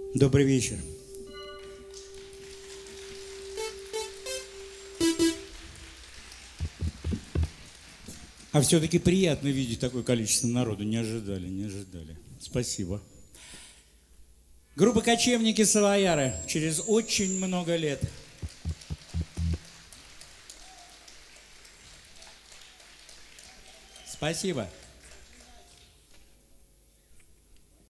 Добрый вечер. А все-таки приятно видеть такое количество народу. Не ожидали, не ожидали. Спасибо. Группа «Кочевники Савояры» через очень много лет. Спасибо.